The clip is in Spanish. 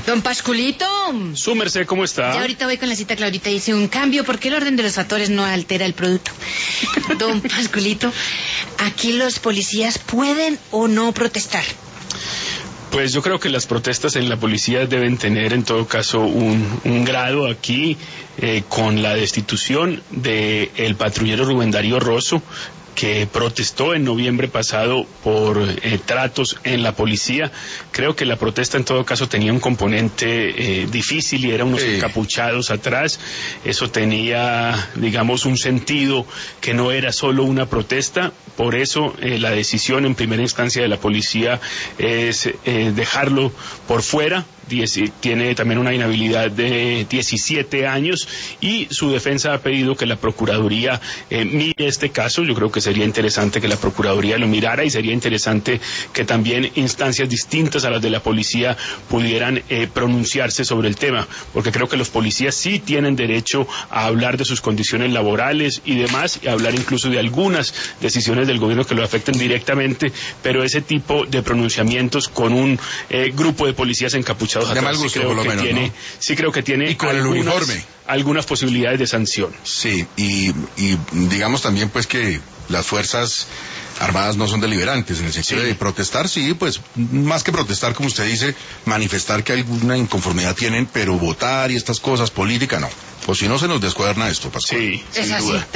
Don Pasculito. Su merced, ¿cómo está? Ya ahorita voy con la cita, Claudita. Hice un cambio porque el orden de los factores no altera el producto. Don Pasculito, ¿aquí los policías pueden o no protestar? Pues yo creo que las protestas en la policía deben tener en todo caso un grado aquí con la destitución del patrullero Rubén Darío Rosso, que protestó en noviembre pasado por tratos en la policía. Creo que la protesta en todo caso tenía un componente difícil y eran unos encapuchados atrás. Eso tenía, digamos, un sentido que no era solo una protesta. Por eso la decisión en primera instancia de la policía es dejarlo por fuera. Tiene también una inhabilidad de 17 años y su defensa ha pedido que la Procuraduría mire este caso. Yo creo que sería interesante que la Procuraduría lo mirara y sería interesante que también instancias distintas a las de la policía pudieran pronunciarse sobre el tema, porque creo que los policías sí tienen derecho a hablar de sus condiciones laborales y demás, y a hablar incluso de algunas decisiones del gobierno que lo afecten directamente, pero ese tipo de pronunciamientos con un grupo de policías encapuchados de mal gusto, por lo menos, ¿no? Sí creo que tiene y con el uniforme algunas posibilidades de sanción. Sí, y digamos también pues que las fuerzas armadas no son deliberantes, en el sentido de protestar, sí, pues más que protestar, como usted dice, manifestar que alguna inconformidad tienen, pero votar y estas cosas, política, no. Pues si no se nos descuaderna esto, Pascual. Sí, es así.